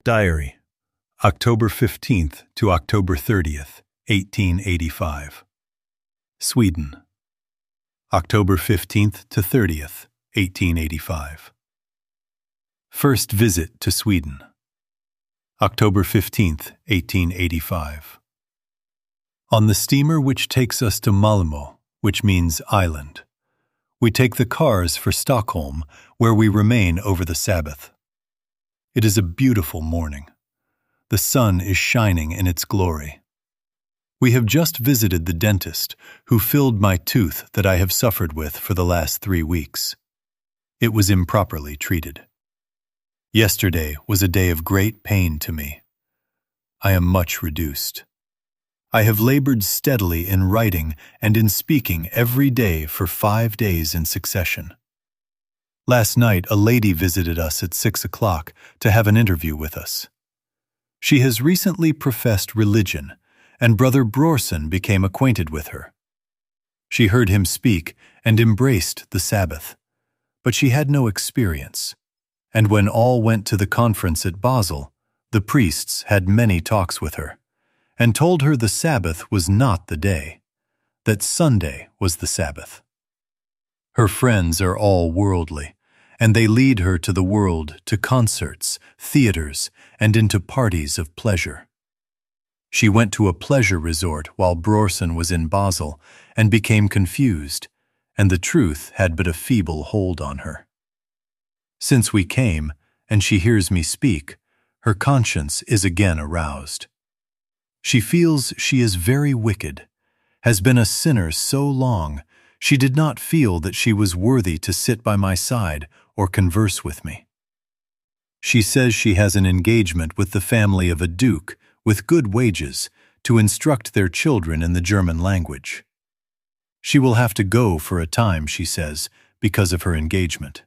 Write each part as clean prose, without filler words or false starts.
Diary, October 15th to October 30th, 1885. Sweden, October 15th to 30th, 1885. First visit to Sweden, October 15th, 1885. On the steamer which takes us to Malmö, which means island, we take the cars for Stockholm, where we remain over the Sabbath. It is a beautiful morning. The sun is shining in its glory. We have just visited the dentist, who filled my tooth that I have suffered with for the last 3 weeks. It was improperly treated. Yesterday was a day of great pain to me. I am much reduced. I have labored steadily in writing and in speaking every day for 5 days in succession. Last night a lady visited us at 6 o'clock to have an interview with us. She has recently professed religion, and Brother Brorson became acquainted with her. She heard him speak and embraced the Sabbath, but she had no experience, and when all went to the conference at Basel, the priests had many talks with her, and told her the Sabbath was not the day, that Sunday was the Sabbath. Her friends are all worldly, and they lead her to the world, to concerts, theaters, and into parties of pleasure. She went to a pleasure resort while Brorson was in Basel and became confused, and the truth had but a feeble hold on her. Since we came, and she hears me speak, her conscience is again aroused. She feels she is very wicked, has been a sinner so long, she did not feel that she was worthy to sit by my side or converse with me. She says she has an engagement with the family of a duke with good wages to instruct their children in the German language. She will have to go for a time, she says, because of her engagement.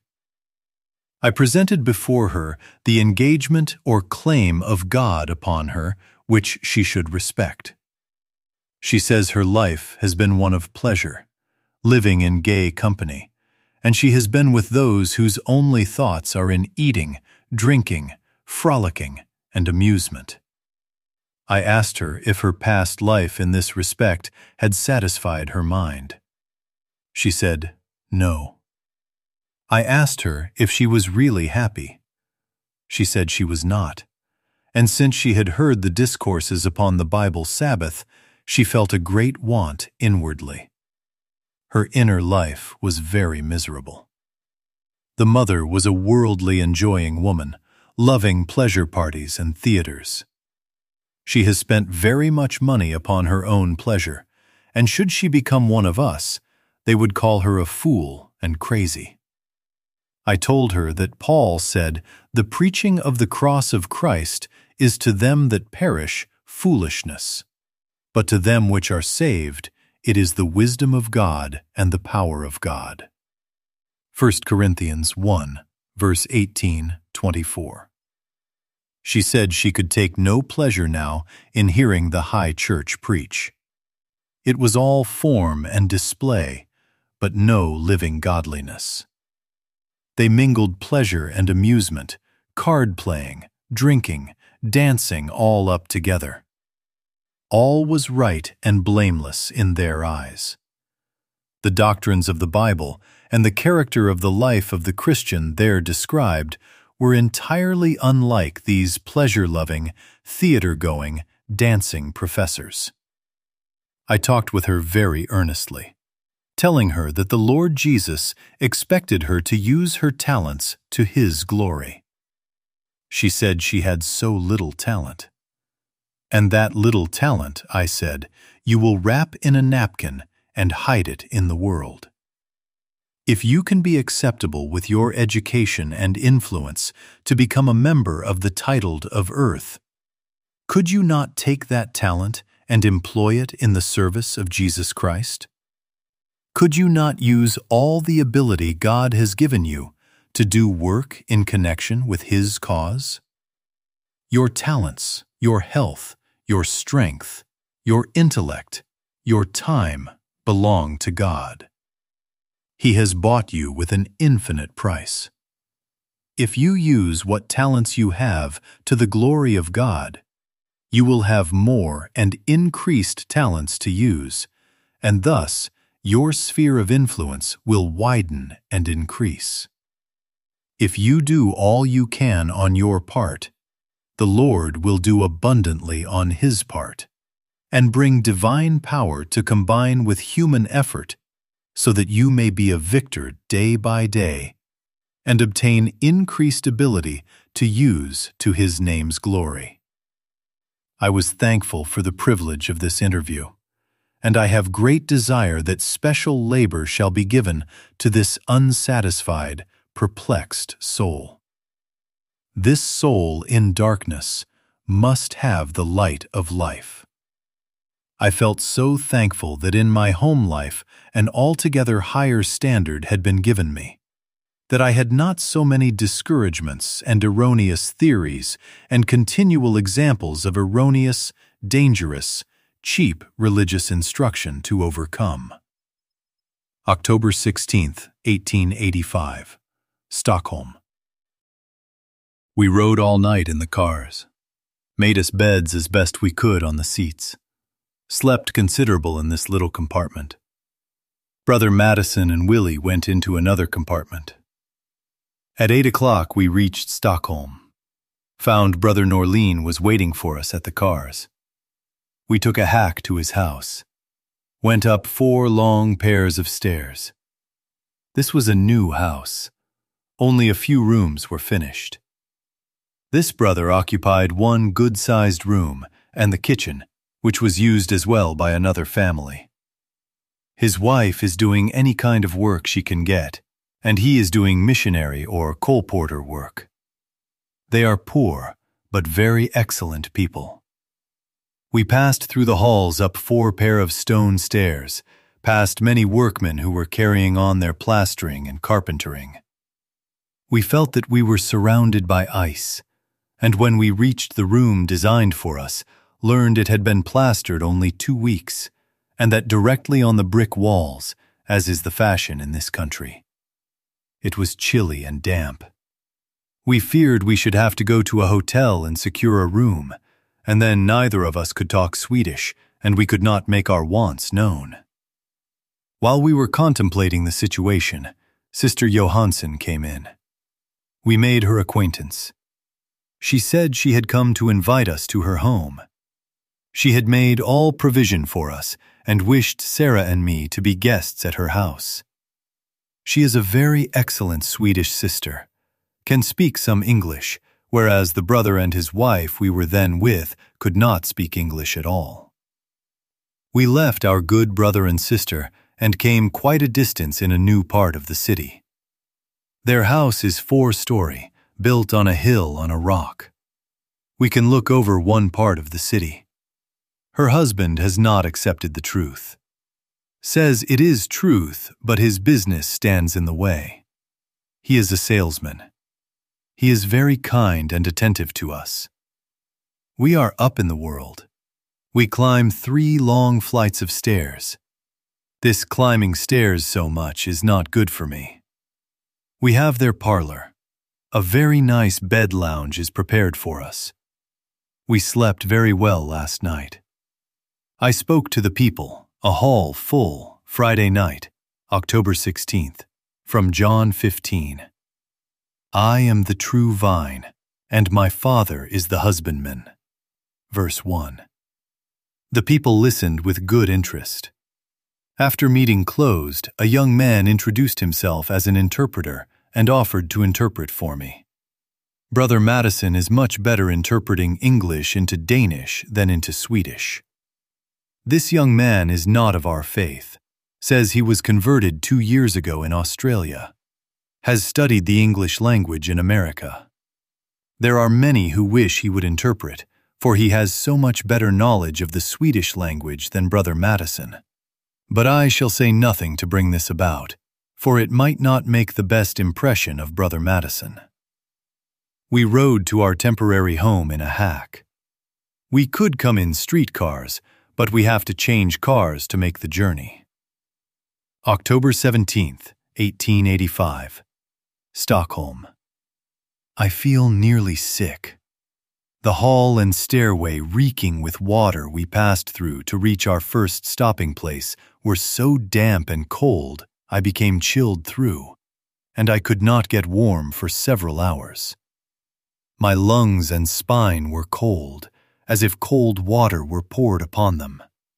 I presented before her the engagement or claim of God upon her, which she should respect. She says her life has been one of pleasure, living in gay company, and she has been with those whose only thoughts are in eating, drinking, frolicking, and amusement. I asked her if her past life in this respect had satisfied her mind. She said, no. I asked her if she was really happy. She said she was not, and since she had heard the discourses upon the Bible Sabbath, she felt a great want inwardly. Her inner life was very miserable. The mother was a worldly enjoying woman, loving pleasure parties and theaters. She has spent very much money upon her own pleasure, and should she become one of us, they would call her a fool and crazy. I told her that Paul said, "The preaching of the cross of Christ is to them that perish foolishness, but to them which are saved it is the wisdom of God and the power of God." 1 Corinthians 1, verse 18-24. She said she could take no pleasure now in hearing the high church preach. It was all form and display, but no living godliness. They mingled pleasure and amusement, card-playing, drinking, dancing all up together. All was right and blameless in their eyes. The doctrines of the Bible and the character of the life of the Christian there described were entirely unlike these pleasure-loving, theater-going, dancing professors. I talked with her very earnestly, telling her that the Lord Jesus expected her to use her talents to His glory. She said she had so little talent. And that little talent, I said, you will wrap in a napkin and hide it in the world. If you can be acceptable with your education and influence to become a member of the titled of earth, could you not take that talent and employ it in the service of Jesus Christ? Could you not use all the ability God has given you to do work in connection with His cause? Your talents, your health, your strength, your intellect, your time belong to God. He has bought you with an infinite price. if you use what talents you have to the glory of God, you will have more and increased talents to use, and thus your sphere of influence will widen and increase. If you do all you can on your part, the Lord will do abundantly on His part, and bring divine power to combine with human effort so that you may be a victor day by day and obtain increased ability to use to His name's glory. I was thankful for the privilege of this interview, and I have great desire that special labor shall be given to this unsatisfied, perplexed soul. This soul in darkness must have the light of life. I felt so thankful that in my home life an altogether higher standard had been given me, that I had not so many discouragements and erroneous theories and continual examples of erroneous, dangerous, cheap religious instruction to overcome. October 16, 1885, Stockholm. We rode all night in the cars, made us beds as best we could on the seats, slept considerable in this little compartment. Brother Madison and Willie went into another compartment. At 8 o'clock we reached Stockholm, found Brother Norlin was waiting for us at the cars. We took a hack to his house, went up 4 long pairs of stairs. This was a new house. Only a few rooms were finished. This brother occupied one good-sized room and the kitchen, which was used as well by another family. His wife is doing any kind of work she can get, and he is doing missionary or colporteur work. They are poor, but very excellent people. We passed through the halls up 4 pair of stone stairs, past many workmen who were carrying on their plastering and carpentering. We felt that we were surrounded by ice, and when we reached the room designed for us, learned it had been plastered only 2 weeks, and that directly on the brick walls, as is the fashion in this country. It was chilly and damp. We feared we should have to go to a hotel and secure a room, and then neither of us could talk Swedish, and we could not make our wants known. While we were contemplating the situation, Sister Johansson came in. We made her acquaintance. She said she had come to invite us to her home. She had made all provision for us and wished Sarah and me to be guests at her house. She is a very excellent Swedish sister, can speak some English, whereas the brother and his wife we were then with could not speak English at all. We left our good brother and sister and came quite a distance in a new part of the city. Their house is 4-story, built on a hill on a rock. We can look over one part of the city. Her husband has not accepted the truth. Says it is truth, but his business stands in the way. He is a salesman. He is very kind and attentive to us. We are up in the world. We climb 3 long flights of stairs. This climbing stairs so much is not good for me. We have their parlor. A very nice bed lounge is prepared for us. We slept very well last night. I spoke to the people, a hall full, Friday night, October 16th, from John 15. I am the true vine, and my Father is the husbandman. Verse 1. The people listened with good interest. After meeting closed, a young man introduced himself as an interpreter and offered to interpret for me. Brother Madison is much better interpreting English into Danish than into Swedish. This young man is not of our faith, says he was converted 2 years ago in Australia, has studied the English language in America. There are many who wish he would interpret, for he has so much better knowledge of the Swedish language than Brother Madison. But I shall say nothing to bring this about, for it might not make the best impression of Brother Madison. We rode to our temporary home in a hack. We could come in streetcars, but we have to change cars to make the journey. October 17th, 1885, Stockholm. I feel nearly sick. The hall and stairway reeking with water we passed through to reach our first stopping place were so damp and cold I became chilled through, and I could not get warm for several hours. My lungs and spine were cold, as if cold water were poured upon them.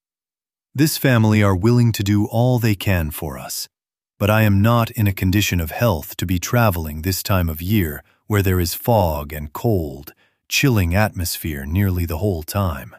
This family are willing to do all they can for us, but I am not in a condition of health to be traveling this time of year where there is fog and cold, chilling atmosphere nearly the whole time.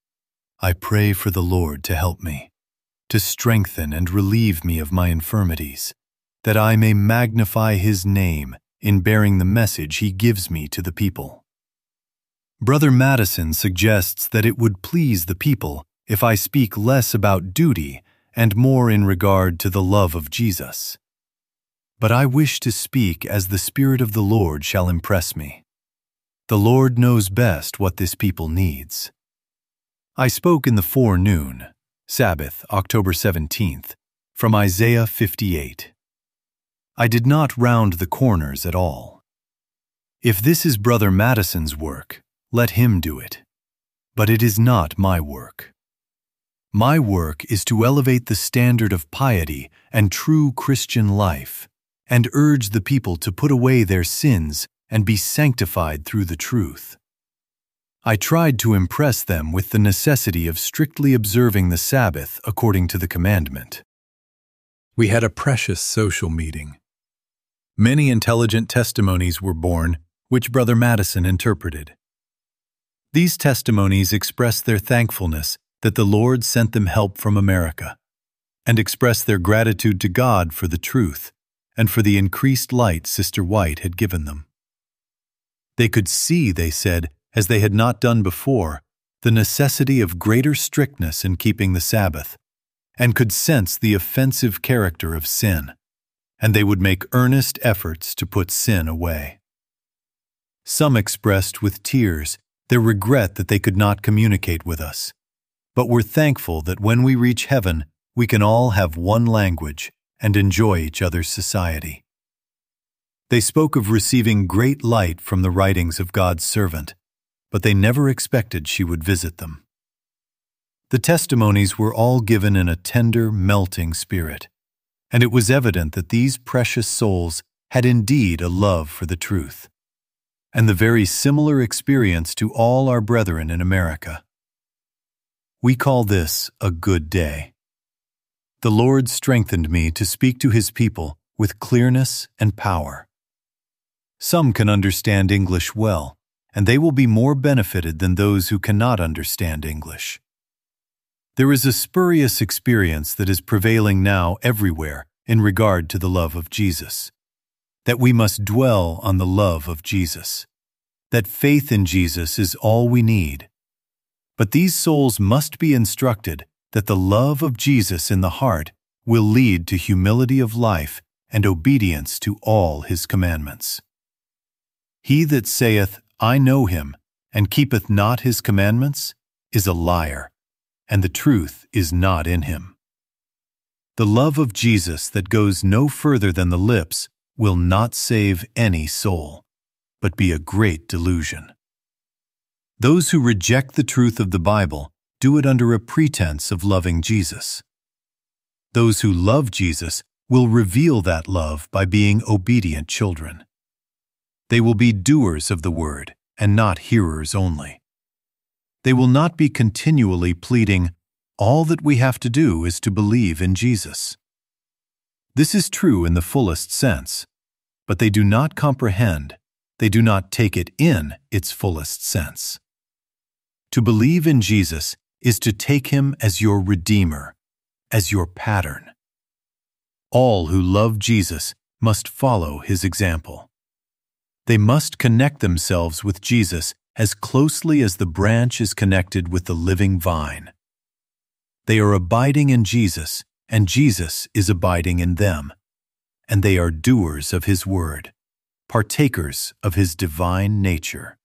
I pray for the Lord to help me, to strengthen and relieve me of my infirmities, that I may magnify His name in bearing the message He gives me to the people. Brother Madison suggests that it would please the people if I speak less about duty and more in regard to the love of Jesus. But I wish to speak as the Spirit of the Lord shall impress me. The Lord knows best what this people needs. I spoke in the forenoon, Sabbath, October 17th, from Isaiah 58. I did not round the corners at all. If this is Brother Madison's work, let him do it. But it is not my work. My work is to elevate the standard of piety and true Christian life, and urge the people to put away their sins and be sanctified through the truth. I tried to impress them with the necessity of strictly observing the Sabbath according to the commandment. We had a precious social meeting. Many intelligent testimonies were born, which Brother Madison interpreted. These testimonies express their thankfulness that the Lord sent them help from America, and express their gratitude to God for the truth and for the increased light Sister White had given them. They could see, they said, as they had not done before, the necessity of greater strictness in keeping the Sabbath, and could sense the offensive character of sin, and they would make earnest efforts to put sin away. Some expressed with tears their regret that they could not communicate with us, but were thankful that when we reach heaven, we can all have one language and enjoy each other's society. They spoke of receiving great light from the writings of God's servant, but they never expected she would visit them. The testimonies were all given in a tender, melting spirit, and it was evident that these precious souls had indeed a love for the truth, and the very similar experience to all our brethren in America. We call this a good day. The Lord strengthened me to speak to His people with clearness and power. Some can understand English well, and they will be more benefited than those who cannot understand English. There is a spurious experience that is prevailing now everywhere in regard to the love of Jesus, that we must dwell on the love of Jesus, that faith in Jesus is all we need. But these souls must be instructed that the love of Jesus in the heart will lead to humility of life and obedience to all His commandments. He that saith, I know Him, and keepeth not His commandments, is a liar, and the truth is not in him. The love of Jesus that goes no further than the lips will not save any soul, but be a great delusion. Those who reject the truth of the Bible do it under a pretense of loving Jesus. Those who love Jesus will reveal that love by being obedient children. They will be doers of the word and not hearers only. They will not be continually pleading, all that we have to do is to believe in Jesus. This is true in the fullest sense, but they do not comprehend, they do not take it in its fullest sense. To believe in Jesus is to take Him as your Redeemer, as your pattern. All who love Jesus must follow His example. They must connect themselves with Jesus as closely as the branch is connected with the living vine. They are abiding in Jesus, and Jesus is abiding in them, and they are doers of His word, partakers of His divine nature.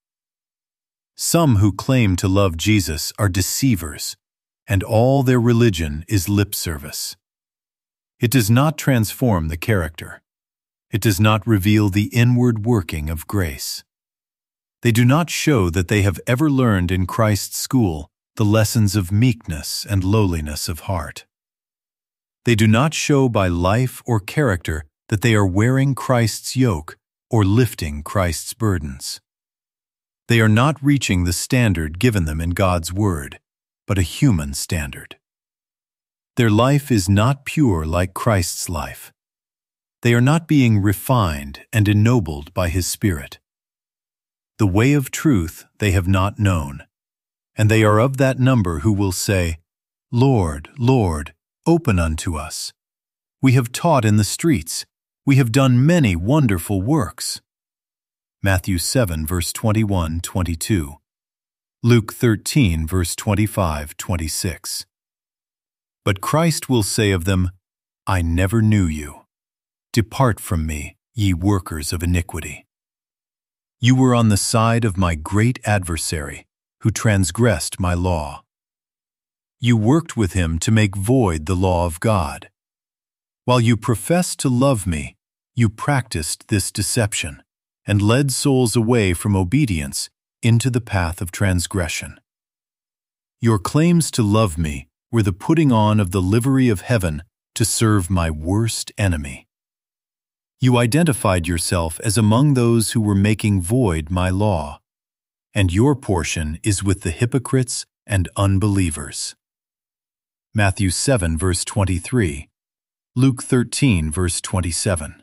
Some who claim to love Jesus are deceivers, and all their religion is lip service. It does not transform the character. It does not reveal the inward working of grace. They do not show that they have ever learned in Christ's school the lessons of meekness and lowliness of heart. They do not show by life or character that they are wearing Christ's yoke or lifting Christ's burdens. They are not reaching the standard given them in God's Word, but a human standard. Their life is not pure like Christ's life. They are not being refined and ennobled by His Spirit. The way of truth they have not known, and they are of that number who will say, "Lord, Lord, open unto us. We have taught in the streets. We have done many wonderful works." Matthew 7, verse 21-22. Luke 13, verse 25-26. But Christ will say of them, "I never knew you. Depart from me, ye workers of iniquity. You were on the side of my great adversary, who transgressed my law. You worked with him to make void the law of God. While you professed to love me, you practiced this deception, and led souls away from obedience into the path of transgression. Your claims to love me were the putting on of the livery of heaven to serve my worst enemy. You identified yourself as among those who were making void my law, and your portion is with the hypocrites and unbelievers." Matthew 7, verse 23. Luke 13, verse 27.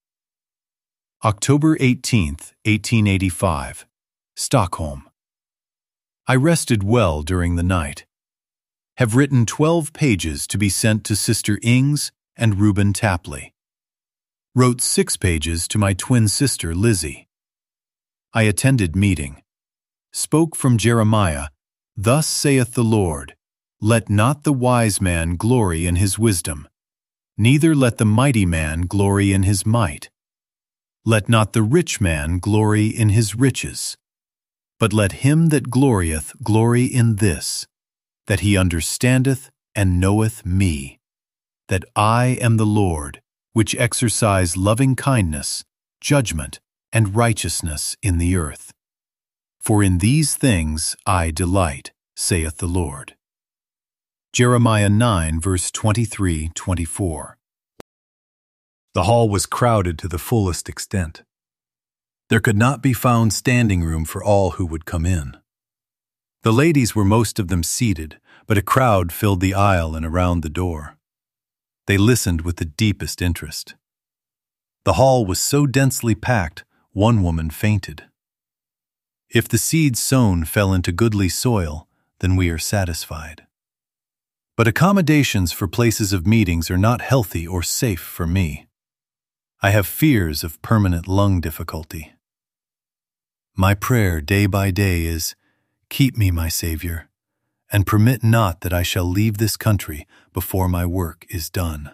October 18, 1885, Stockholm. I rested well during the night. Have written 12 pages to be sent to Sister Ings and Reuben Tapley. Wrote 6 pages to my twin sister Lizzie. I attended meeting. Spoke from Jeremiah, "Thus saith the Lord, let not the wise man glory in his wisdom, neither let the mighty man glory in his might. Let not the rich man glory in his riches, but let him that glorieth glory in this, that he understandeth and knoweth me, that I am the Lord, which exercise loving kindness, judgment, and righteousness in the earth. For in these things I delight, saith the Lord." Jeremiah 9, verse 23-24. The hall was crowded to the fullest extent. There could not be found standing room for all who would come in. The ladies were most of them seated, but a crowd filled the aisle and around the door. They listened with the deepest interest. The hall was so densely packed, one woman fainted. If the seed sown fell into goodly soil, then we are satisfied. But accommodations for places of meetings are not healthy or safe for me. I have fears of permanent lung difficulty. My prayer day by day is, "Keep me, my Savior, and permit not that I shall leave this country before my work is done."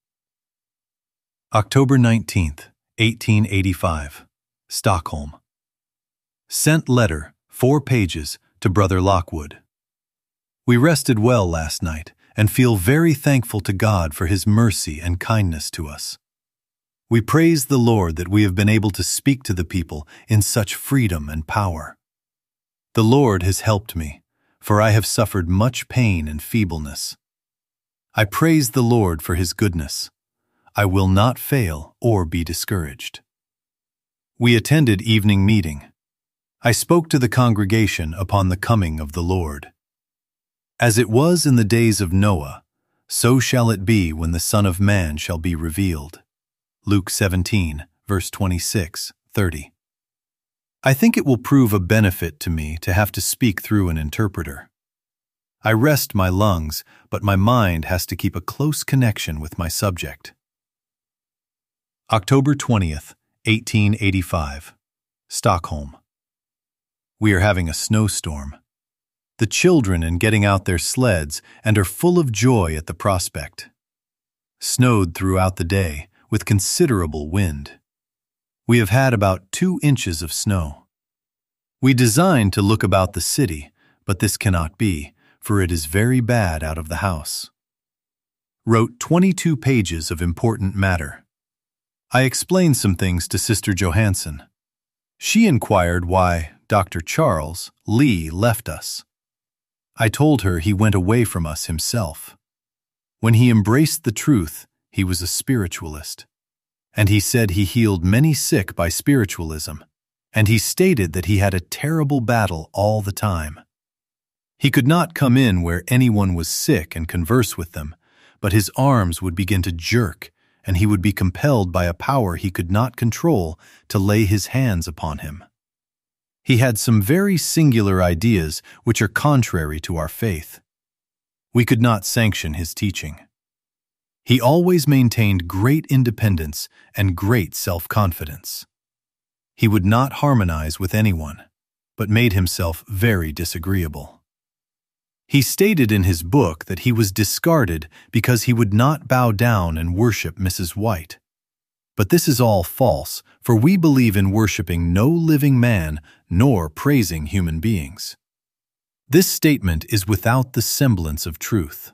October 19, 1885, Stockholm. Sent letter, 4 pages, to Brother Lockwood. We rested well last night and feel very thankful to God for His mercy and kindness to us. We praise the Lord that we have been able to speak to the people in such freedom and power. The Lord has helped me, for I have suffered much pain and feebleness. I praise the Lord for His goodness. I will not fail or be discouraged. We attended evening meeting. I spoke to the congregation upon the coming of the Lord. As it was in the days of Noah, so shall it be when the Son of Man shall be revealed. Luke 17, verse 26-30. I think it will prove a benefit to me to have to speak through an interpreter. I rest my lungs, but my mind has to keep a close connection with my subject. October 20th, 1885, Stockholm. We are having a snowstorm. The children are getting out their sleds and are full of joy at the prospect. Snowed throughout the day with considerable wind. We have had about 2 inches of snow. We designed to look about the city, but this cannot be, for it is very bad out of the house. Wrote 22 pages of important matter. I explained some things to Sister Johansson. She inquired why Dr. Charles Lee left us. I told her he went away from us himself. When he embraced the truth, he was a spiritualist. And he said he healed many sick by spiritualism, and he stated that he had a terrible battle all the time. He could not come in where anyone was sick and converse with them, but his arms would begin to jerk, and he would be compelled by a power he could not control to lay his hands upon him. He had some very singular ideas which are contrary to our faith. We could not sanction his teaching. He always maintained great independence and great self-confidence. He would not harmonize with anyone, but made himself very disagreeable. He stated in his book that he was discarded because he would not bow down and worship Mrs. White. But this is all false, for we believe in worshiping no living man nor praising human beings. This statement is without the semblance of truth.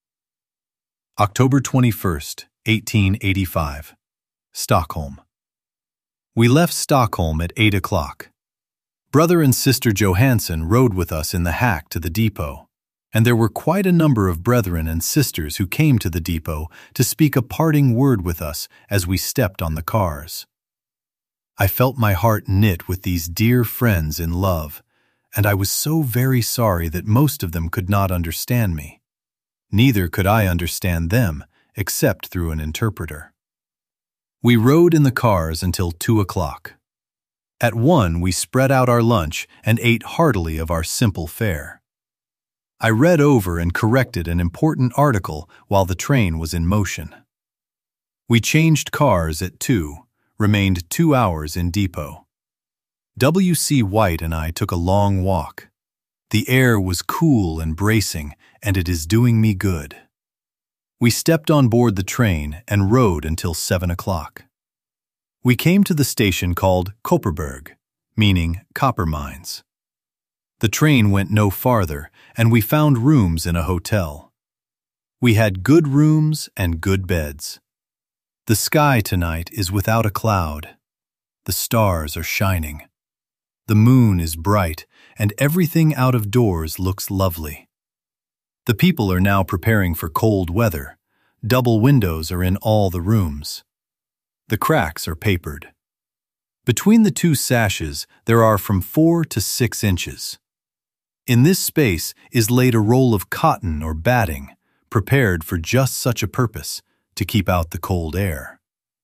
October 21st, 1885. Stockholm. We left Stockholm at 8 o'clock. Brother and Sister Johansson rode with us in the hack to the depot, and there were quite a number of brethren and sisters who came to the depot to speak a parting word with us as we stepped on the cars. I felt my heart knit with these dear friends in love, and I was so very sorry that most of them could not understand me. Neither could I understand them, except through an interpreter. We rode in the cars until 2 o'clock. At 1 we spread out our lunch and ate heartily of our simple fare. I read over and corrected an important article while the train was in motion. We changed cars at 2, remained 2 hours in depot. W.C. White and I took a long walk. The air was cool and bracing, and it is doing me good. We stepped on board the train and rode until 7 o'clock. We came to the station called Kopparberg, meaning copper mines. The train went no farther, and we found rooms in a hotel. We had good rooms and good beds. The sky tonight is without a cloud. The stars are shining. The moon is bright, and everything out of doors looks lovely. The people are now preparing for cold weather. Double windows are in all the rooms. The cracks are papered. Between the 2 sashes there are from 4 to 6 inches. In this space is laid a roll of cotton or batting, prepared for just such a purpose, to keep out the cold air.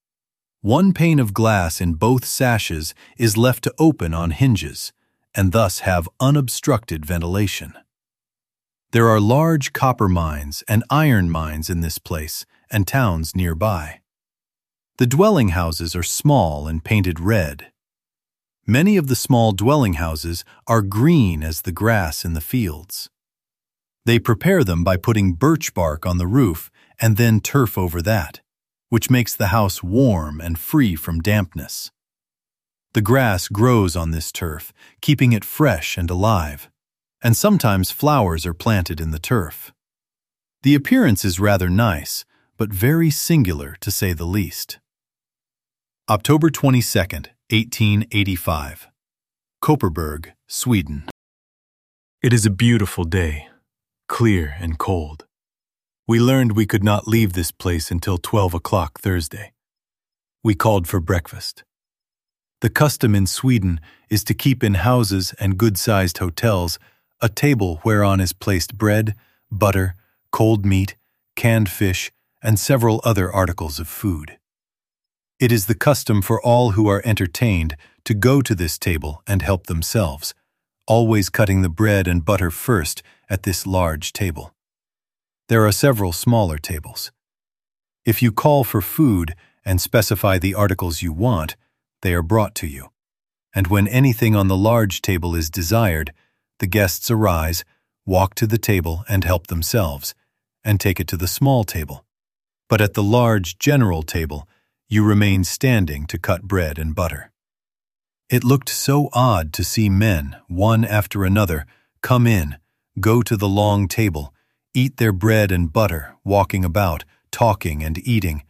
1 pane of glass in both sashes is left to open on hinges, and thus have unobstructed ventilation. There are large copper mines and iron mines in this place, and towns nearby. The dwelling houses are small and painted red. Many of the small dwelling houses are green as the grass in the fields. They prepare them by putting birch bark on the roof and then turf over that, which makes the house warm and free from dampness. The grass grows on this turf, keeping it fresh and alive, and sometimes flowers are planted in the turf. The appearance is rather nice, but very singular to say the least. October 22nd, 1885. Kopparberg, Sweden. It is a beautiful day, clear and cold. We learned we could not leave this place until 12 o'clock Thursday. We called for breakfast. The custom in Sweden is to keep in houses and good-sized hotels a table whereon is placed bread, butter, cold meat, canned fish, and several other articles of food. It is the custom for all who are entertained to go to this table and help themselves, always cutting the bread and butter first at this large table. There are several smaller tables. If you call for food and specify the articles you want, they are brought to you. And when anything on the large table is desired, the guests arise, walk to the table and help themselves, and take it to the small table. But at the large general table, you remain standing to cut bread and butter. It looked so odd to see men, one after another, come in, go to the long table, eat their bread and butter, walking about, talking and eating,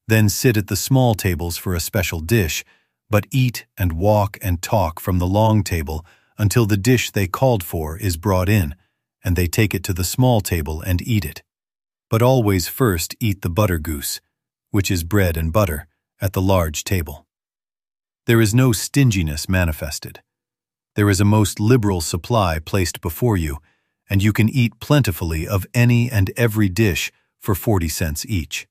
then sit at the small tables for a special dish, but eat and walk and talk from the long table until the dish they called for is brought in, and they take it to the small table and eat it. But always first eat the butter goose, which is bread and butter, at the large table. There is no stinginess manifested. There is a most liberal supply placed before you, and you can eat plentifully of any and every dish for 40 cents each.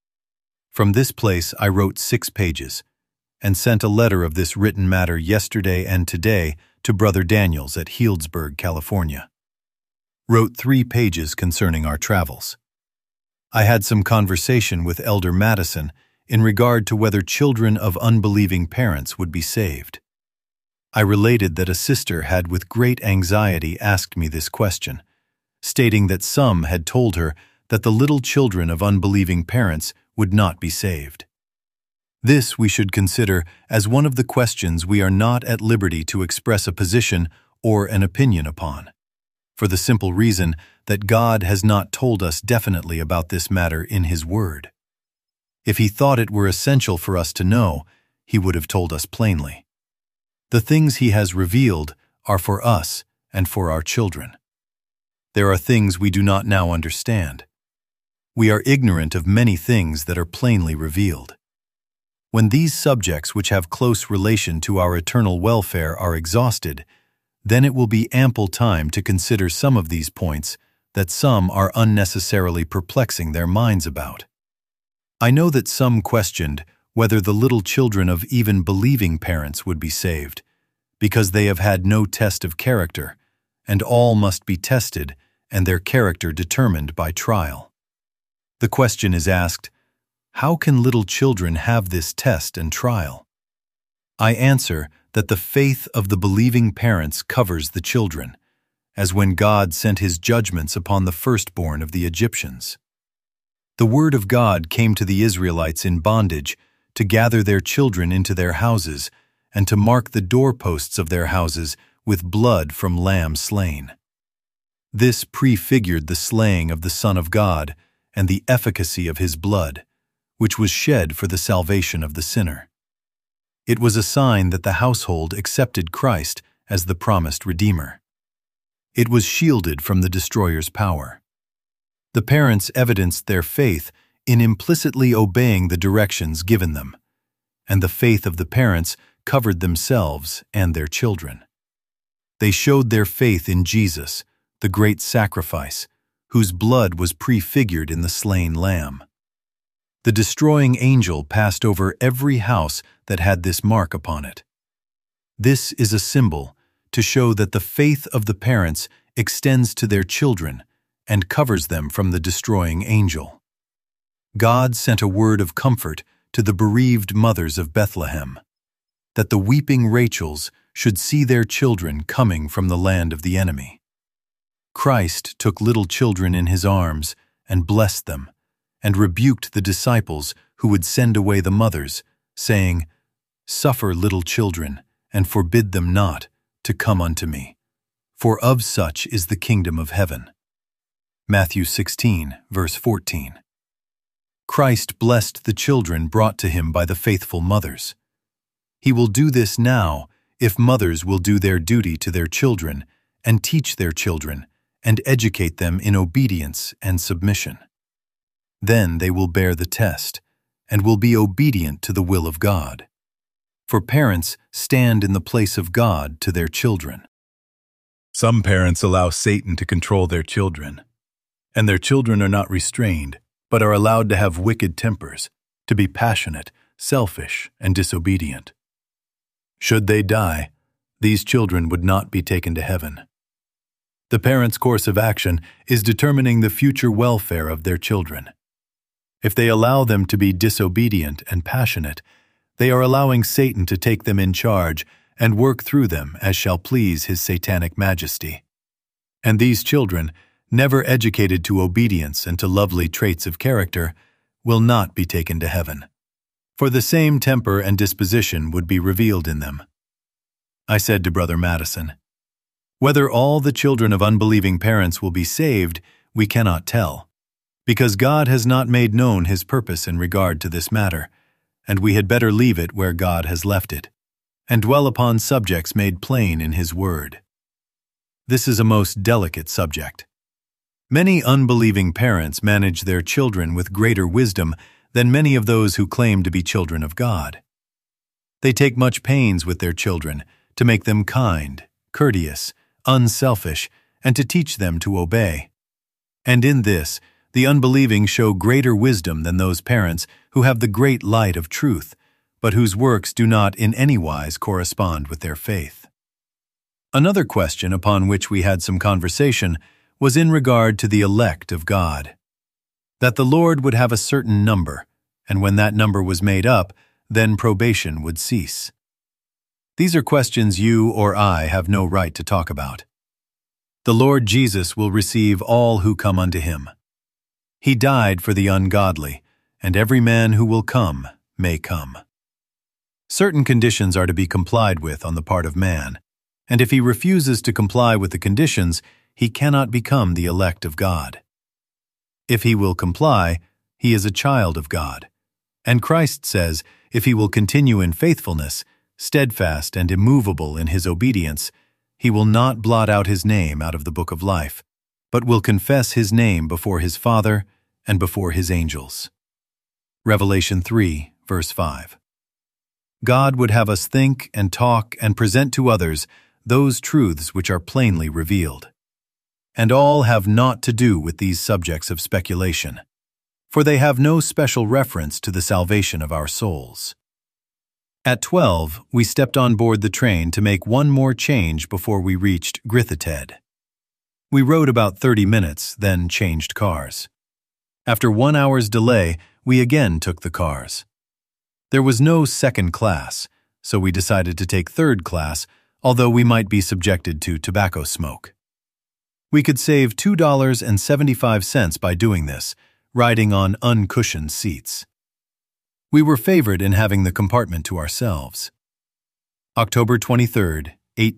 From this place I wrote 6 pages, and sent a letter of this written matter yesterday and today to Brother Daniels at Healdsburg, California. Wrote 3 pages concerning our travels. I had some conversation with Elder Madison in regard to whether children of unbelieving parents would be saved. I related that a sister had with great anxiety asked me this question, stating that some had told her that the little children of unbelieving parents would not be saved. This we should consider as one of the questions we are not at liberty to express a position or an opinion upon, for the simple reason that God has not told us definitely about this matter in His Word. If He thought it were essential for us to know, He would have told us plainly. The things He has revealed are for us and for our children. There are things we do not now understand. We are ignorant of many things that are plainly revealed. When these subjects which have close relation to our eternal welfare are exhausted, then it will be ample time to consider some of these points that some are unnecessarily perplexing their minds about. I know that some questioned whether the little children of even believing parents would be saved, because they have had no test of character, and all must be tested and their character determined by trial. The question is asked, how can little children have this test and trial? I answer that the faith of the believing parents covers the children, as when God sent His judgments upon the firstborn of the Egyptians. The word of God came to the Israelites in bondage to gather their children into their houses and to mark the doorposts of their houses with blood from lambs slain. This prefigured the slaying of the Son of God and the efficacy of His blood, which was shed for the salvation of the sinner. It was a sign that the household accepted Christ as the promised Redeemer. It was shielded from the destroyer's power. The parents evidenced their faith in implicitly obeying the directions given them, and the faith of the parents covered themselves and their children. They showed their faith in Jesus, the great sacrifice, whose blood was prefigured in the slain lamb. The destroying angel passed over every house that had this mark upon it. This is a symbol to show that the faith of the parents extends to their children and covers them from the destroying angel. God sent a word of comfort to the bereaved mothers of Bethlehem, that the weeping Rachels should see their children coming from the land of the enemy. Christ took little children in His arms and blessed them, and rebuked the disciples who would send away the mothers, saying, "Suffer little children, and forbid them not, to come unto me, for of such is the kingdom of heaven." Matthew 16, verse 14. Christ blessed the children brought to Him by the faithful mothers. He will do this now if mothers will do their duty to their children and teach their children and educate them in obedience and submission. Then they will bear the test and will be obedient to the will of God. For parents stand in the place of God to their children. Some parents allow Satan to control their children, and their children are not restrained, but are allowed to have wicked tempers, to be passionate, selfish, and disobedient. Should they die, these children would not be taken to heaven. The parents' course of action is determining the future welfare of their children. If they allow them to be disobedient and passionate, they are allowing Satan to take them in charge and work through them as shall please his satanic majesty. And these children, never educated to obedience and to lovely traits of character, will not be taken to heaven, for the same temper and disposition would be revealed in them. I said to Brother Madison, "Whether all the children of unbelieving parents will be saved, we cannot tell, because God has not made known His purpose in regard to this matter, and we had better leave it where God has left it, and dwell upon subjects made plain in His Word. This is a most delicate subject. Many unbelieving parents manage their children with greater wisdom than many of those who claim to be children of God. They take much pains with their children to make them kind, courteous, unselfish, and to teach them to obey. And in this, the unbelieving show greater wisdom than those parents who have the great light of truth, but whose works do not in any wise correspond with their faith. Another question upon which we had some conversation was in regard to the elect of God. That the Lord would have a certain number, and when that number was made up, then probation would cease. These are questions you or I have no right to talk about. The Lord Jesus will receive all who come unto Him. He died for the ungodly, and every man who will come may come. Certain conditions are to be complied with on the part of man, and if he refuses to comply with the conditions, he cannot become the elect of God. If he will comply, he is a child of God. And Christ says, if he will continue in faithfulness, steadfast and immovable in his obedience, he will not blot out his name out of the book of life, but will confess his name before his Father and before his angels. Revelation 3, verse 5. God would have us think and talk and present to others those truths which are plainly revealed. And all have naught to do with these subjects of speculation, for they have no special reference to the salvation of our souls. At 12, we stepped on board the train to make one more change before we reached Grithated. We rode about 30 minutes, then changed cars. After 1 hour's delay, we again took the cars. There was no second class, so we decided to take third class, although we might be subjected to tobacco smoke. We could save $2.75 by doing this, riding on uncushioned seats. We were favored in having the compartment to ourselves. October 23,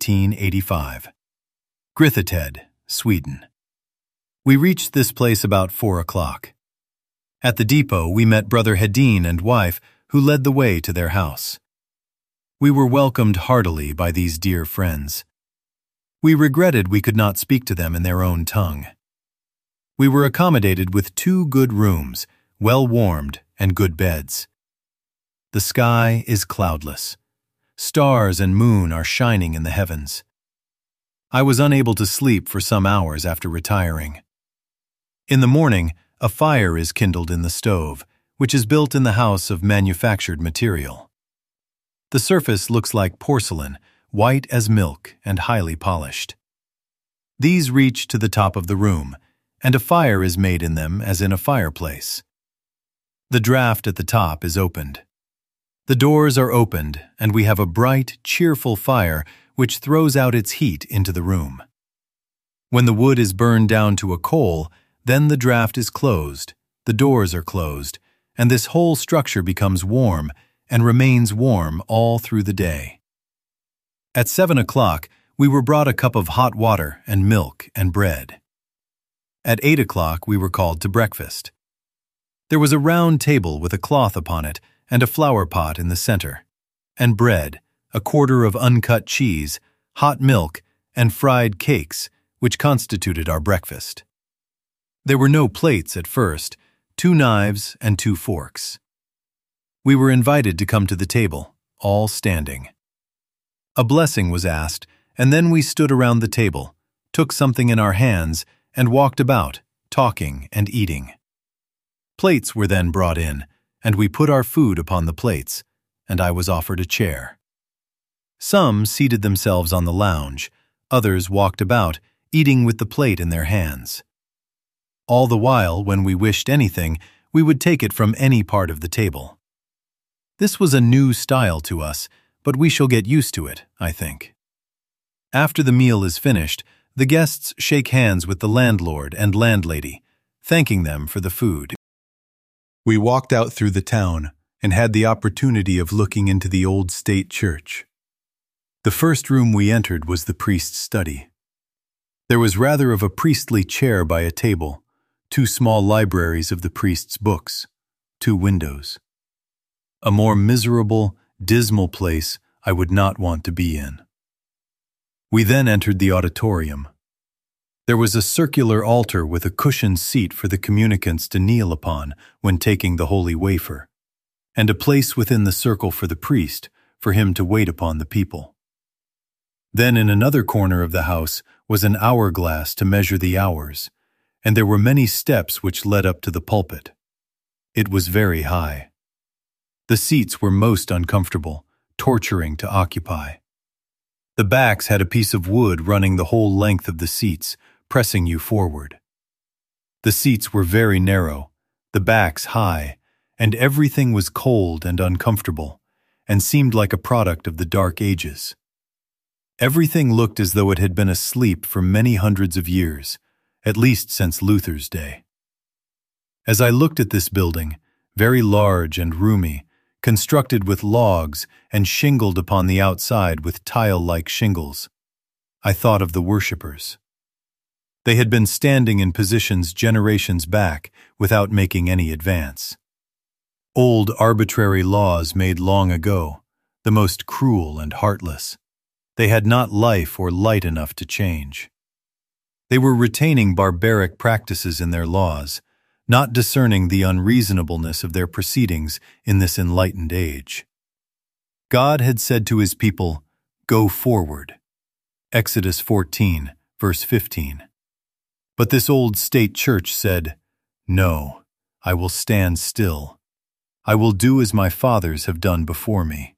1885. Grithated, Sweden. We reached this place about 4 o'clock. At the depot, we met Brother Hedin and wife, who led the way to their house. We were welcomed heartily by these dear friends. We regretted we could not speak to them in their own tongue. We were accommodated with 2 good rooms, well warmed, and good beds. The sky is cloudless. Stars and moon are shining in the heavens. I was unable to sleep for some hours after retiring. In the morning, a fire is kindled in the stove, which is built in the house of manufactured material. The surface looks like porcelain, white as milk and highly polished. These reach to the top of the room, and a fire is made in them as in a fireplace. The draught at the top is opened. The doors are opened, and we have a bright, cheerful fire which throws out its heat into the room. When the wood is burned down to a coal, then the draught is closed, the doors are closed, and this whole structure becomes warm and remains warm all through the day. At 7 o'clock, we were brought a cup of hot water and milk and bread. At 8 o'clock, we were called to breakfast. There was a round table with a cloth upon it and a flower pot in the center, and bread, a quarter of uncut cheese, hot milk, and fried cakes, which constituted our breakfast. There were no plates at first, 2 knives and 2 forks. We were invited to come to the table, all standing. A blessing was asked, and then we stood around the table, took something in our hands, and walked about, talking and eating. Plates were then brought in, and we put our food upon the plates, and I was offered a chair. Some seated themselves on the lounge, others walked about, eating with the plate in their hands. All the while, when we wished anything, we would take it from any part of the table. This was a new style to us, but we shall get used to it, I think. After the meal is finished, the guests shake hands with the landlord and landlady, thanking them for the food. We walked out through the town and had the opportunity of looking into the old state church. The first room we entered was the priest's study. There was rather of a priestly chair by a table, 2 small libraries of the priest's books, 2 windows. A more miserable, dismal place I would not want to be in. We then entered the auditorium. There was a circular altar with a cushioned seat for the communicants to kneel upon when taking the holy wafer, and a place within the circle for the priest, for him to wait upon the people. Then in another corner of the house was an hourglass to measure the hours, and there were many steps which led up to the pulpit. It was very high. The seats were most uncomfortable, torturing to occupy. The backs had a piece of wood running the whole length of the seats, pressing you forward. The seats were very narrow, the backs high, and everything was cold and uncomfortable, and seemed like a product of the Dark Ages. Everything looked as though it had been asleep for many hundreds of years, at least since Luther's day. As I looked at this building, very large and roomy, constructed with logs and shingled upon the outside with tile-like shingles, I thought of the worshippers. They had been standing in positions generations back without making any advance. Old arbitrary laws made long ago, the most cruel and heartless. They had not life or light enough to change. They were retaining barbaric practices in their laws, not discerning the unreasonableness of their proceedings in this enlightened age. God had said to his people, "Go forward." Exodus 14, verse 15. But this old state church said, "No, I will stand still. I will do as my fathers have done before me."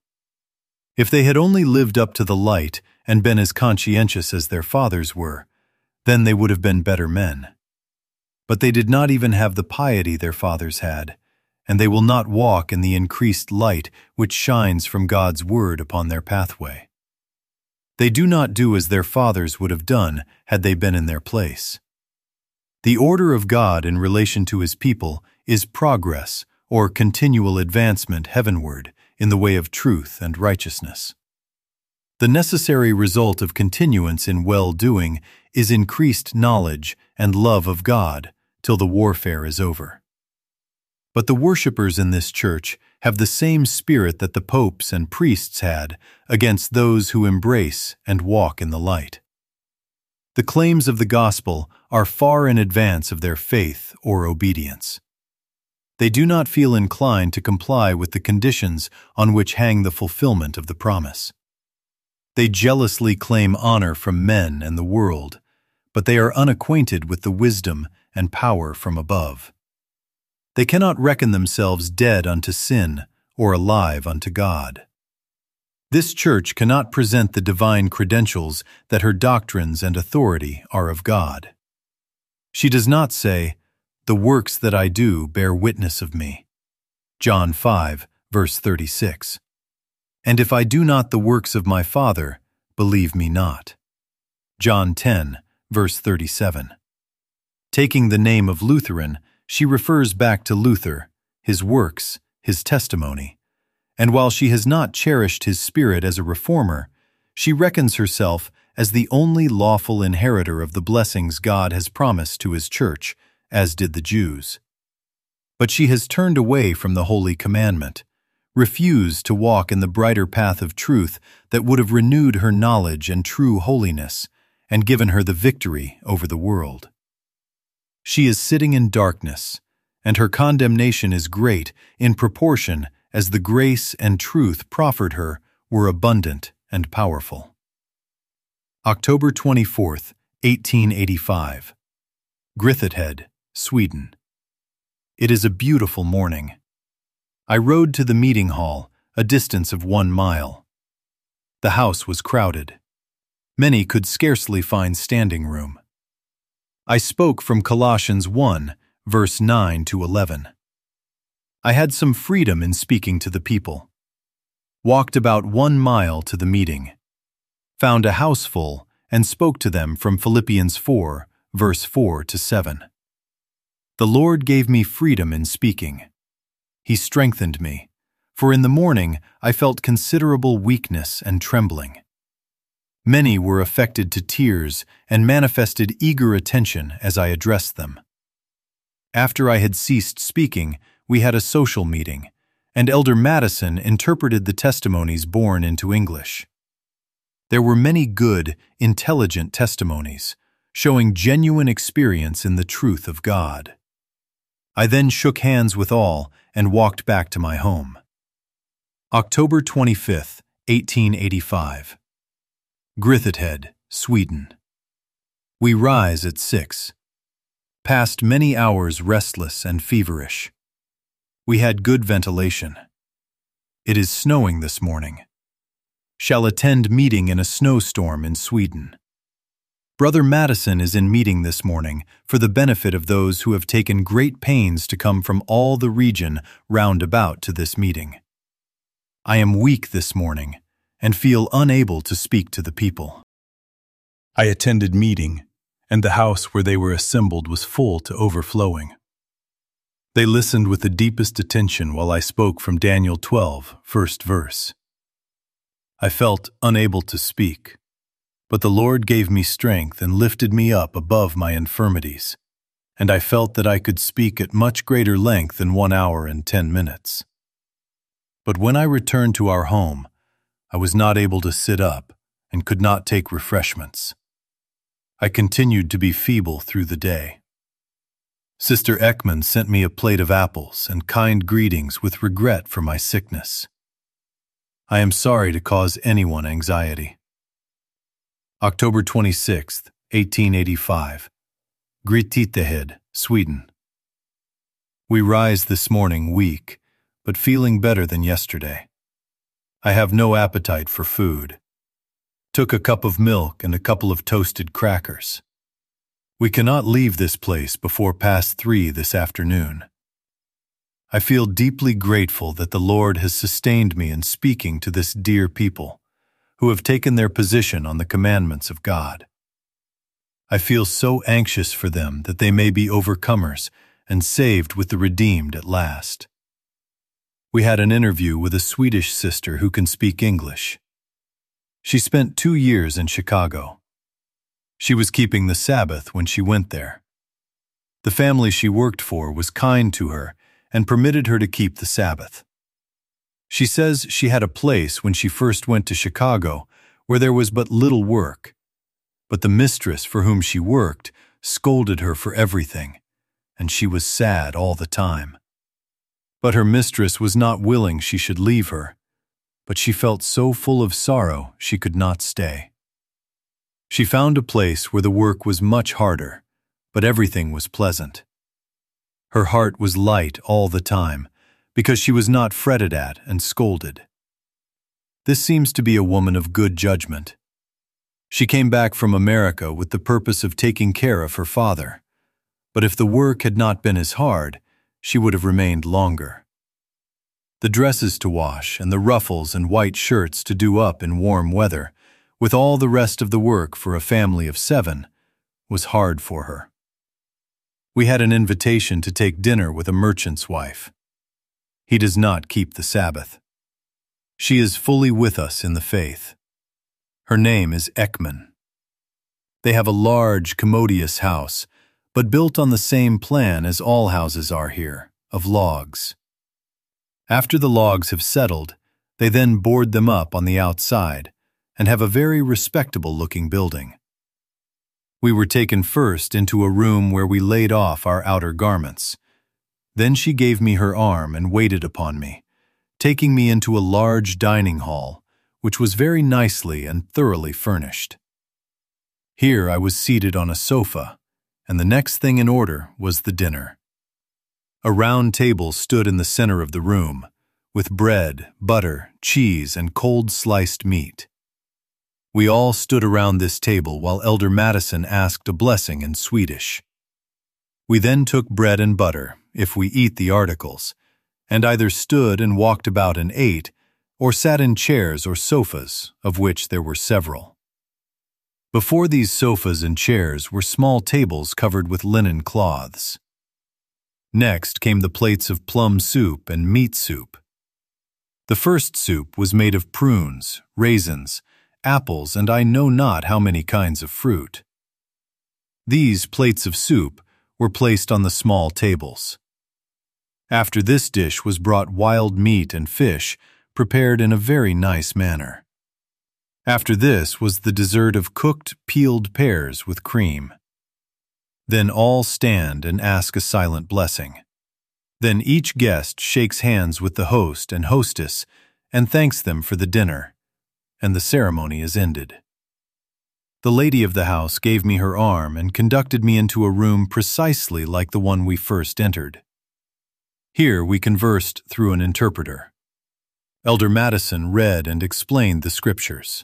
If they had only lived up to the light and been as conscientious as their fathers were, then they would have been better men. But they did not even have the piety their fathers had, and they will not walk in the increased light which shines from God's word upon their pathway. They do not do as their fathers would have done had they been in their place. The order of God in relation to his people is progress or continual advancement heavenward in the way of truth and righteousness. The necessary result of continuance in well-doing is increased knowledge and love of God till the warfare is over. But the worshippers in this church have the same spirit that the popes and priests had against those who embrace and walk in the light. The claims of the gospel are far in advance of their faith or obedience. They do not feel inclined to comply with the conditions on which hang the fulfillment of the promise. They jealously claim honor from men and the world, but they are unacquainted with the wisdom and power from above. They cannot reckon themselves dead unto sin or alive unto God. This church cannot present the divine credentials that her doctrines and authority are of God. She does not say, "The works that I do bear witness of me." John 5, verse 36. "And if I do not the works of my Father, believe me not." John 10, verse 37. Taking the name of Lutheran, she refers back to Luther, his works, his testimony, and while she has not cherished his spirit as a reformer, she reckons herself as the only lawful inheritor of the blessings God has promised to his church, as did the Jews. But she has turned away from the holy commandment, refused to walk in the brighter path of truth that would have renewed her knowledge and true holiness, and given her the victory over the world. She is sitting in darkness, and her condemnation is great in proportion as the grace and truth proffered her were abundant and powerful. October 24th, 1885. Grythythed, Sweden. It is a beautiful morning. I rode to the meeting hall, a distance of 1 mile. The house was crowded. Many could scarcely find standing room. I spoke from Colossians 1, verse 9 to 11. I had some freedom in speaking to the people. Walked about 1 mile to the meeting. Found a house full and spoke to them from Philippians 4, verse 4 to 7. The Lord gave me freedom in speaking. He strengthened me, for in the morning I felt considerable weakness and trembling. Many were affected to tears and manifested eager attention as I addressed them. After I had ceased speaking, we had a social meeting, and Elder Madison interpreted the testimonies born into English. There were many good, intelligent testimonies, showing genuine experience in the truth of God. I then shook hands with all and walked back to my home. October 25th, 1885. Grythethead, Sweden. We rise at 6. Passed many hours restless and feverish. We had good ventilation. It is snowing this morning. Shall attend meeting in a snowstorm in Sweden. Brother Madison is in meeting this morning for the benefit of those who have taken great pains to come from all the region round about to this meeting. I am weak this morning and feel unable to speak to the people. I attended meeting, and the house where they were assembled was full to overflowing. They listened with the deepest attention while I spoke from Daniel 12, first verse. I felt unable to speak, but the Lord gave me strength and lifted me up above my infirmities, and I felt that I could speak at much greater length than 1 hour and 10 minutes. But when I returned to our home, I was not able to sit up and could not take refreshments. I continued to be feeble through the day. Sister Ekman sent me a plate of apples and kind greetings with regret for my sickness. I am sorry to cause anyone anxiety. October 26th, 1885. Grythethead, Sweden. We rise this morning weak, but feeling better than yesterday. I have no appetite for food. Took a cup of milk and a couple of toasted crackers. We cannot leave this place before past 3 this afternoon. I feel deeply grateful that the Lord has sustained me in speaking to this dear people, who have taken their position on the commandments of God. I feel so anxious for them that they may be overcomers and saved with the redeemed at last. We had an interview with a Swedish sister who can speak English. She spent 2 years in Chicago. She was keeping the Sabbath when she went there. The family she worked for was kind to her and permitted her to keep the Sabbath. She says she had a place when she first went to Chicago where there was but little work, but the mistress for whom she worked scolded her for everything, and she was sad all the time. But her mistress was not willing she should leave her, but she felt so full of sorrow she could not stay. She found a place where the work was much harder, but everything was pleasant. Her heart was light all the time, because she was not fretted at and scolded. This seems to be a woman of good judgment. She came back from America with the purpose of taking care of her father, but if the work had not been as hard, she would have remained longer. The dresses to wash and the ruffles and white shirts to do up in warm weather, with all the rest of the work for a family of 7, was hard for her. We had an invitation to take dinner with a merchant's wife. He does not keep the Sabbath. She is fully with us in the faith. Her name is Ekman. They have a large, commodious house, but built on the same plan as all houses are here, of logs. After the logs have settled, they then board them up on the outside and have a very respectable-looking building. We were taken first into a room where we laid off our outer garments. Then she gave me her arm and waited upon me, taking me into a large dining hall, which was very nicely and thoroughly furnished. Here I was seated on a sofa, and the next thing in order was the dinner. A round table stood in the center of the room, with bread, butter, cheese, and cold sliced meat. We all stood around this table while Elder Madison asked a blessing in Swedish. We then took bread and butter, if we eat the articles, and either stood and walked about and ate, or sat in chairs or sofas, of which there were several. Before these sofas and chairs were small tables covered with linen cloths. Next came the plates of plum soup and meat soup. The first soup was made of prunes, raisins, apples, and I know not how many kinds of fruit. These plates of soup were placed on the small tables. After this dish was brought wild meat and fish, prepared in a very nice manner. After this was the dessert of cooked peeled pears with cream. Then all stand and ask a silent blessing. Then each guest shakes hands with the host and hostess and thanks them for the dinner, and the ceremony is ended. The lady of the house gave me her arm and conducted me into a room precisely like the one we first entered. Here we conversed through an interpreter. Elder Madison read and explained the scriptures.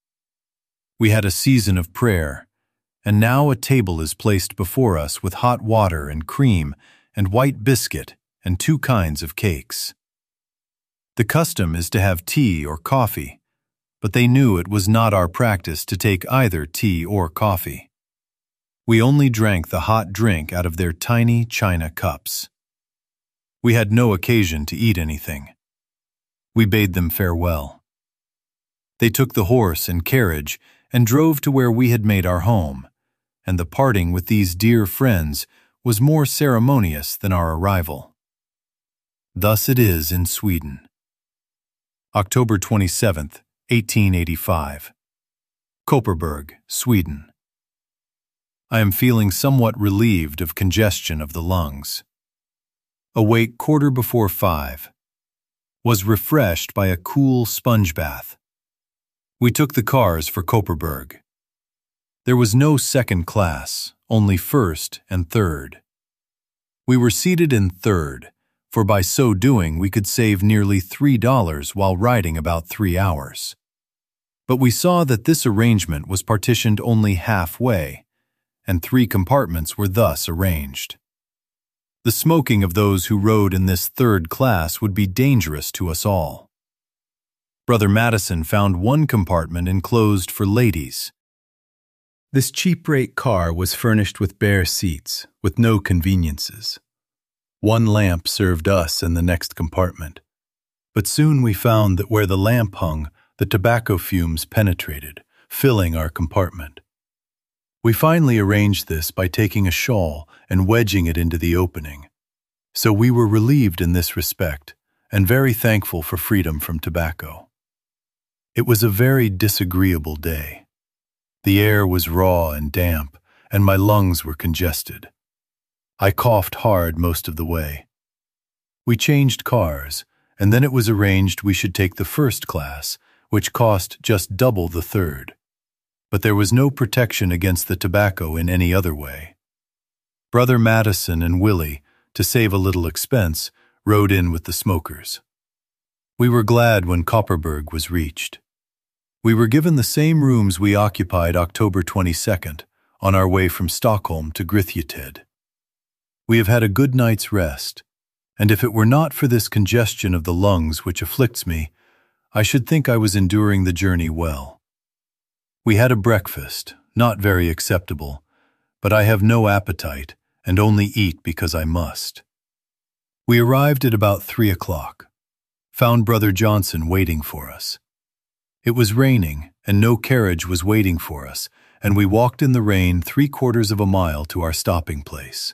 We had a season of prayer, and now a table is placed before us with hot water and cream and white biscuit and 2 kinds of cakes. The custom is to have tea or coffee, but they knew it was not our practice to take either tea or coffee. We only drank the hot drink out of their tiny china cups. We had no occasion to eat anything. We bade them farewell. They took the horse and carriage and drove to where we had made our home, and the parting with these dear friends was more ceremonious than our arrival. Thus it is in Sweden. October 27th, 1885. Kopparberg, Sweden. I am feeling somewhat relieved of congestion of the lungs. Awake 5:15. Was refreshed by a cool sponge bath. We took the cars for Kopparberg. There was no second class, only first and third. We were seated in third, for by so doing we could save nearly $3 while riding about 3 hours. But we saw that this arrangement was partitioned only halfway, and 3 compartments were thus arranged. The smoking of those who rode in this third class would be dangerous to us all. Brother Madison found one compartment enclosed for ladies. This cheap-rate car was furnished with bare seats, with no conveniences. 1 lamp served us in the next compartment, but soon we found that where the lamp hung, the tobacco fumes penetrated, filling our compartment. We finally arranged this by taking a shawl and wedging it into the opening. So we were relieved in this respect, and very thankful for freedom from tobacco. It was a very disagreeable day. The air was raw and damp, and my lungs were congested. I coughed hard most of the way. We changed cars, and then it was arranged we should take the first class, which cost just double the third. But there was no protection against the tobacco in any other way. Brother Madison and Willie, to save a little expense, rode in with the smokers. We were glad when Kopparberg was reached. We were given the same rooms we occupied October 22nd, on our way from Stockholm to Grythytted. We have had a good night's rest, and if it were not for this congestion of the lungs which afflicts me, I should think I was enduring the journey well. We had a breakfast, not very acceptable, but I have no appetite and only eat because I must. We arrived at about 3 o'clock, found Brother Johnson waiting for us. It was raining and no carriage was waiting for us, and we walked in the rain 3/4 of a mile to our stopping place.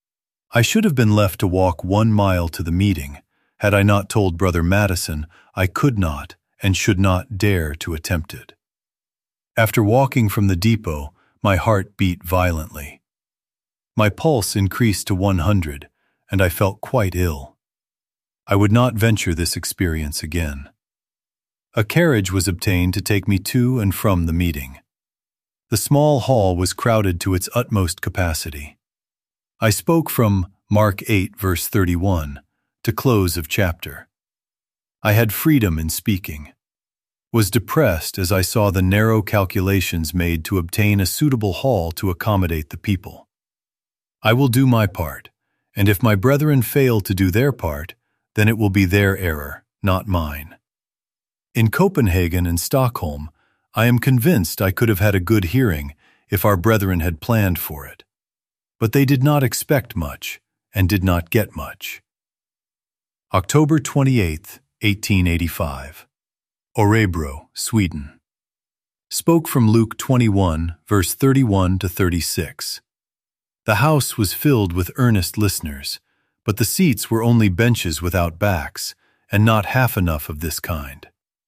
I should have been left to walk 1 mile to the meeting, had I not told Brother Madison I could not and should not dare to attempt it. After walking from the depot, my heart beat violently. My pulse increased to 100, and I felt quite ill. I would not venture this experience again. A carriage was obtained to take me to and from the meeting. The small hall was crowded to its utmost capacity. I spoke from Mark 8, verse 31, to close of chapter. I had freedom in speaking. Was depressed as I saw the narrow calculations made to obtain a suitable hall to accommodate the people. I will do my part, and if my brethren fail to do their part, then it will be their error, not mine. In Copenhagen and Stockholm, I am convinced I could have had a good hearing if our brethren had planned for it. But they did not expect much, and did not get much. October 28th, 1885. Örebro, Sweden. Spoke from Luke 21, verse 31 to 36. The house was filled with earnest listeners, but the seats were only benches without backs, and not half enough of this kind.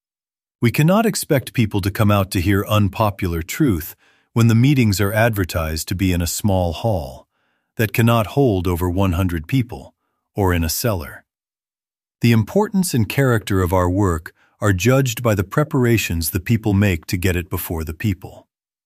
We cannot expect people to come out to hear unpopular truth when the meetings are advertised to be in a small hall that cannot hold over 100 people, or in a cellar. The importance and character of our work are judged by the preparations the people make to get it before the people.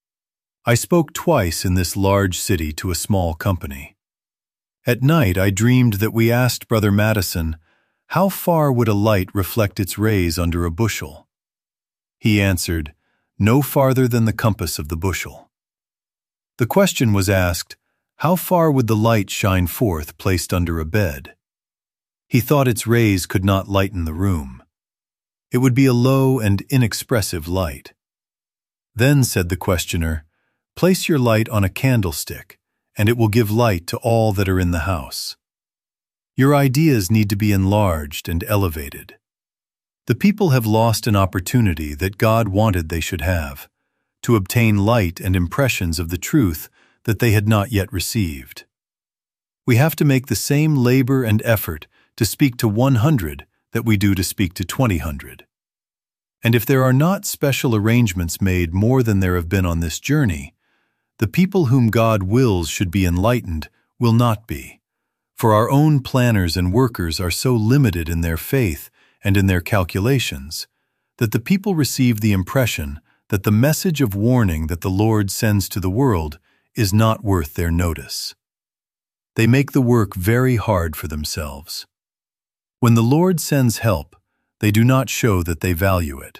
I spoke twice in this large city to a small company. At night I dreamed that we asked Brother Madison, how far would a light reflect its rays under a bushel? He answered, no farther than the compass of the bushel. The question was asked, how far would the light shine forth placed under a bed? He thought its rays could not lighten the room. It would be a low and inexpressive light. Then, said the questioner, place your light on a candlestick, and it will give light to all that are in the house. Your ideas need to be enlarged and elevated. The people have lost an opportunity that God wanted they should have, to obtain light and impressions of the truth that they had not yet received. We have to make the same labor and effort to speak to 100 that we do to speak to 200. And if there are not special arrangements made more than there have been on this journey, the people whom God wills should be enlightened will not be, for our own planners and workers are so limited in their faith and in their calculations that the people receive the impression that the message of warning that the Lord sends to the world is not worth their notice. They make the work very hard for themselves. When the Lord sends help, they do not show that they value it.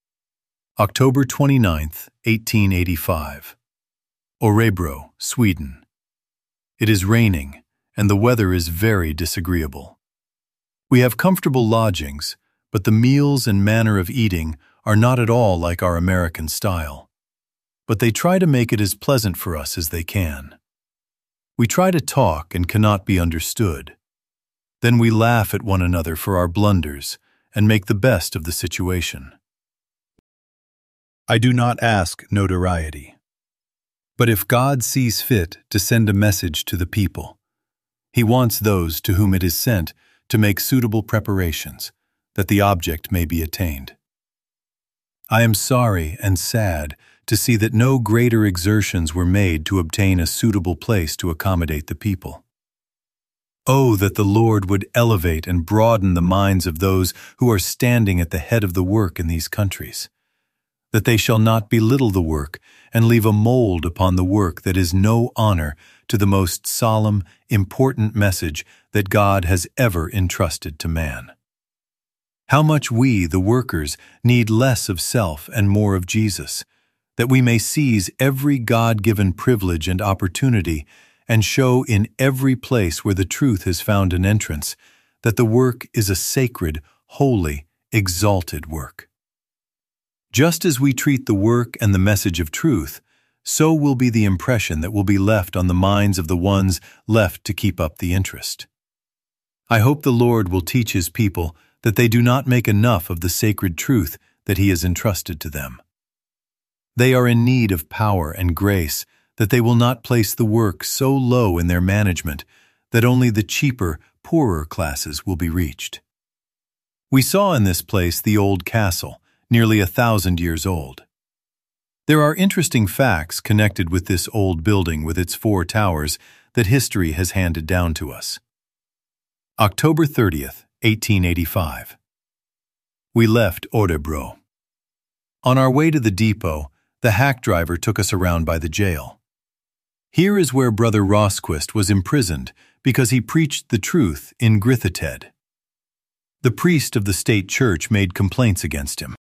October 29th, 1885. Örebro, Sweden. It is raining, and the weather is very disagreeable. We have comfortable lodgings, but the meals and manner of eating are not at all like our American style. But they try to make it as pleasant for us as they can. We try to talk and cannot be understood. Then we laugh at one another for our blunders and make the best of the situation. I do not ask notoriety. But if God sees fit to send a message to the people, He wants those to whom it is sent to make suitable preparations, that the object may be attained. I am sorry and sad to see that no greater exertions were made to obtain a suitable place to accommodate the people. Oh, that the Lord would elevate and broaden the minds of those who are standing at the head of the work in these countries, that they shall not belittle the work and leave a mold upon the work that is no honor to the most solemn, important message that God has ever entrusted to man. How much we, the workers, need less of self and more of Jesus, that we may seize every God-given privilege and opportunity and show in every place where the truth has found an entrance that the work is a sacred, holy, exalted work. Just as we treat the work and the message of truth, so will be the impression that will be left on the minds of the ones left to keep up the interest. I hope the Lord will teach His people that they do not make enough of the sacred truth that He has entrusted to them. They are in need of power and grace, that they will not place the work so low in their management that only the cheaper, poorer classes will be reached. We saw in this place the old castle, nearly 1,000 years old. There are interesting facts connected with this old building with its 4 towers that history has handed down to us. October 30th, 1885. We left Örebro. On our way to the depot, the hack driver took us around by the jail. Here is where Brother Rosquist was imprisoned because he preached the truth in Grythytted. The priest of the state church made complaints against him.